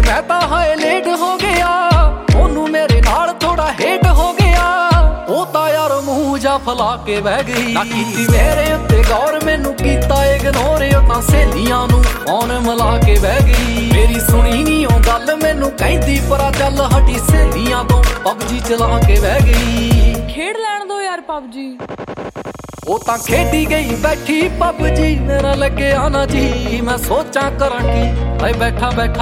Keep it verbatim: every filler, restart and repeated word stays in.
मैं तां हाए लेट हो गया, ओनू मेरे नाल थोड़ा हेट हो गया। ओ तां यार मूंह जा फैला के बह गई, ना कीती मेरे उत्ते गौर मैनू कीता इग्नोर। ओ तां सहेलियां नू फोन मिला के बह गई, मेरी सुनी नी ओ गल मैनू कहंदी परा चल हटी सहेलियां तो पबजी चला के बह गई। खेड लैण दो यार पबजी। ओ तां खेडी गई बैठी पबजी, मेरा लगे आना जी मैं सोचा करां की। हाय बैठा बैठा